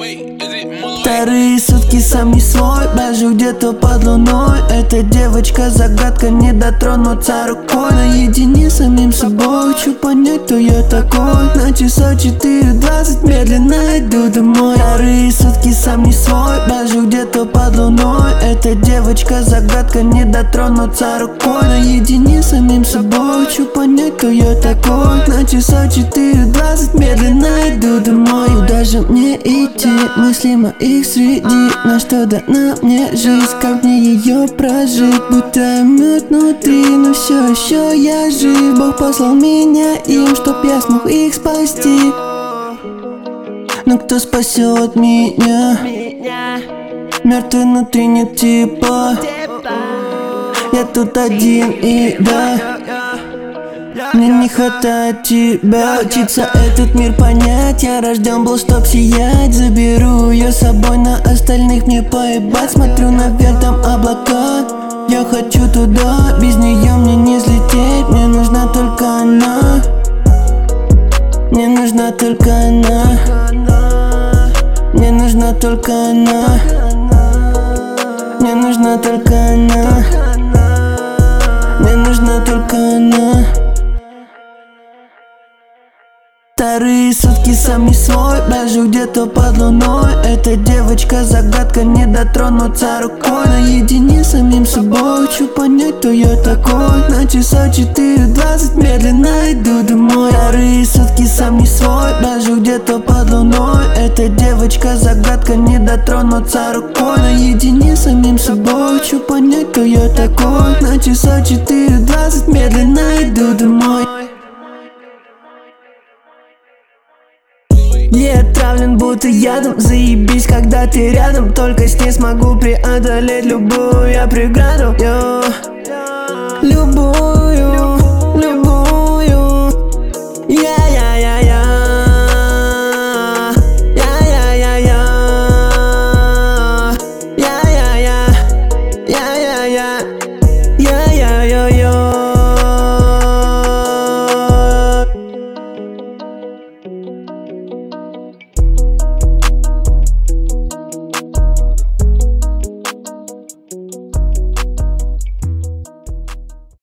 Вторые сутки сам не свой, брожу где-то под луной. Эта девочка загадка, не дотронуться рукой. Наедине с самим собой, хочу понять, кто я такой. На часах 4:20, медленно иду домой. Вторые сутки сам не свой, брожу где-то под луной. Эта девочка загадка, не дотронуться рукой. Наедине с самим собой, хочу понять, кто я такой. На часах 4:20, медленно иду домой. Куда же мне идти? Мысли моих среди. На что дана мне жизнь, как мне ее прожить? Будто мед внутри, но все еще я жив. Бог послал меня им, чтоб я смог их спасти. Но кто спасет меня? Мертвый внутри, нет типа. Я тут один и да, мне не хватает тебя. Учиться этот мир понять, я рожден был, чтоб сиять. Заберу ее с собой, на остальных мне поебать. Смотрю наверх, там облака, я хочу туда. Без нее мне не взлететь, мне нужна только она. Мне нужна только она. Мне нужна только она. Мне нужна только она. Мне нужна только она. Вторые сутки сам не свой, брожу где-то под луной. Эта девочка загадка, не дотронуться рукой. Наедине с самим собой, хочу понять, кто я такой. На часах 4:20, медленно иду домой. Вторые сутки сам не свой, брожу где-то под луной. Эта девочка загадка, не дотронуться рукой. Наедине с самим собой, хочу понять, кто я такой. На часах 4:20, медленно иду домой. Я отравлен будто ядом, заебись, когда ты рядом. Только с ней смогу преодолеть любую я преграду. Любую